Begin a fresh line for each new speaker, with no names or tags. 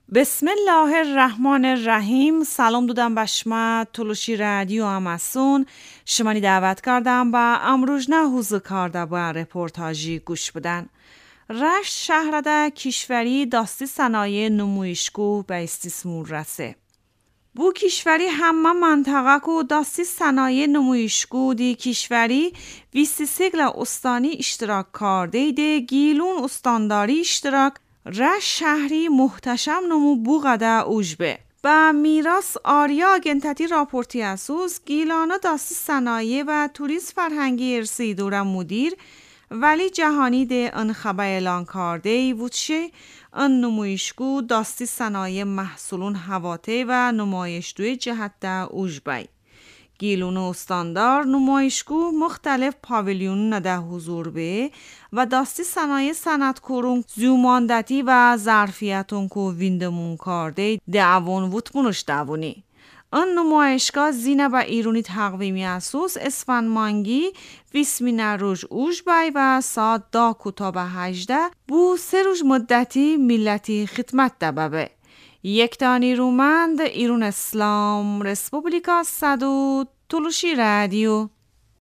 بسم الله الرحمن الرحیم. سلام دودم بشما تلوشی رادیو آماسون شمانی دعوت کردم با امروژنا حوزه کرده با رپورتاجی گوش بدن. رشت شهرده کشوری داستی صنایع نمایشگو به استثمار رسه. بو کشوری همه منطقه کو داستی صنایع نمایشگو دی کشوری ویستی سگل استانی اشتراک کرده ده گیلون استانداری اشتراک رشت شهری محتشم نمو بو قده اوجبه. با میراس آریا گنتتی راپورتی اسوس گیلانا داستی صنایع و توریسم فرهنگی ارسی دورم مدیر ولی جهانی ده ان خبر اعلان کرده ای وچه ان نمایشگو داستی صنایع محصولون هواته و نمایشگوی جهت ده اوجبه. گیلون استاندار نمایشگو مختلف پاویلیون نده حضور به و داستی صنایع صنعت کرون زیوماندتی و ظرفیتون کو ویندمون کرده دعوون وطمونش دعوونی. آن نمایشگاه زینه با ایرونی تقویمی اسوس اسفند مانگی ویسمین روز اوش بای و ساعت دا کتاب 18 بو 3 روز مدتی ملتی خدمت دببه. یک تانی رومند ایرون اسلام رسپوبلیکا صدو تلوشی رادیو